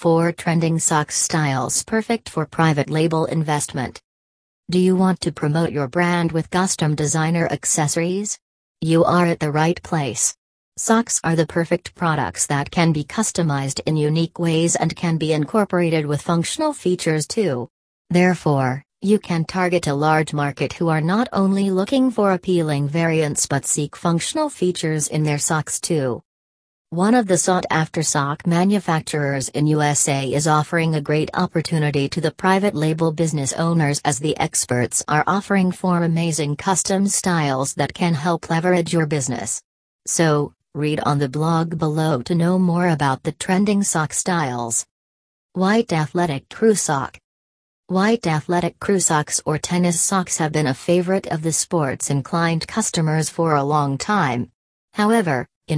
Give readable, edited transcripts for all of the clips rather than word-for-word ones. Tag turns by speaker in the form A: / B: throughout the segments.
A: 4 Trending Socks Styles Perfect for Private Label Investment. Do you want to promote your brand with custom designer accessories? You are at the right place. Socks are the perfect products that can be customized in unique ways and can be incorporated with functional features too. Therefore, you can target a large market who are not only looking for appealing variants but seek functional features in their socks too. One of the sought-after sock manufacturers in USA is offering a great opportunity to the private label business owners, as the experts are offering 4 amazing custom styles that can help leverage your business. So, read on the blog below to know more about the trending sock styles. White Athletic Crew Sock. White athletic crew socks or tennis socks have been a favorite of the sports-inclined customers for a long time. However, in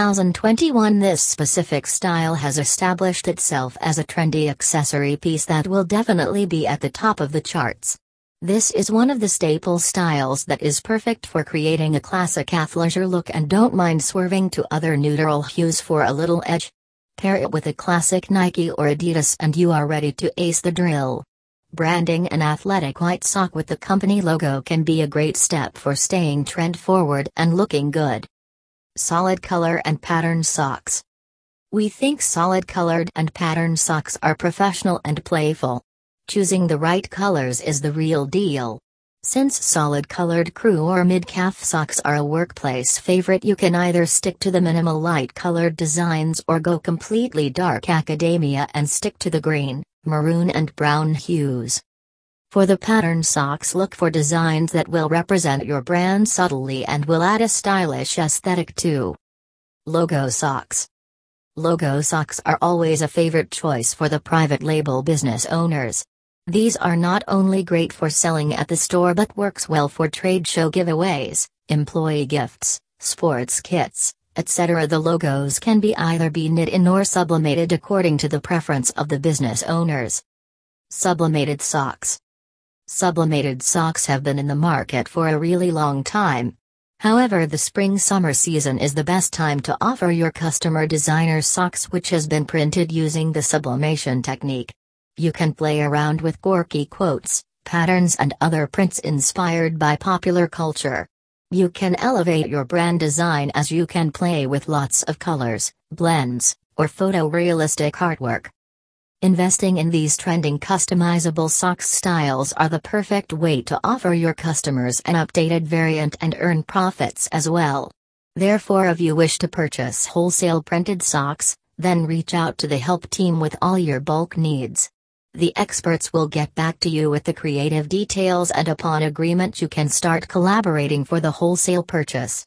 A: 2021 this specific style has established itself as a trendy accessory piece that will definitely be at the top of the charts. This is one of the staple styles that is perfect for creating a classic athleisure look and don't mind swerving to other neutral hues for a little edge. Pair it with a classic Nike or Adidas and you are ready to ace the drill. Branding an athletic white sock with the company logo can be a great step for staying trend-forward and looking good. Solid color and pattern socks. We think solid colored and patterned socks are professional and playful. Choosing the right colors is the real deal. Since solid colored crew or mid-calf socks are a workplace favorite, you can either stick to the minimal light colored designs or go completely dark academia and stick to the green, maroon and brown hues. For the pattern socks, look for designs that will represent your brand subtly and will add a stylish aesthetic too. Logo socks. Logo socks are always a favorite choice for the private label business owners. These are not only great for selling at the store but works well for trade show giveaways, employee gifts, sports kits, etc. The logos can be either knit in or sublimated according to the preference of the business owners. Sublimated socks. Sublimated socks have been in the market for a really long time. However, the spring-summer season is the best time to offer your customer designer socks which has been printed using the sublimation technique. You can play around with quirky quotes, patterns and other prints inspired by popular culture. You can elevate your brand design as you can play with lots of colors, blends, or photorealistic artwork. Investing in these trending customizable socks styles are the perfect way to offer your customers an updated variant and earn profits as well. Therefore, if you wish to purchase wholesale printed socks, then reach out to the help team with all your bulk needs. The experts will get back to you with the creative details and upon agreement you can start collaborating for the wholesale purchase.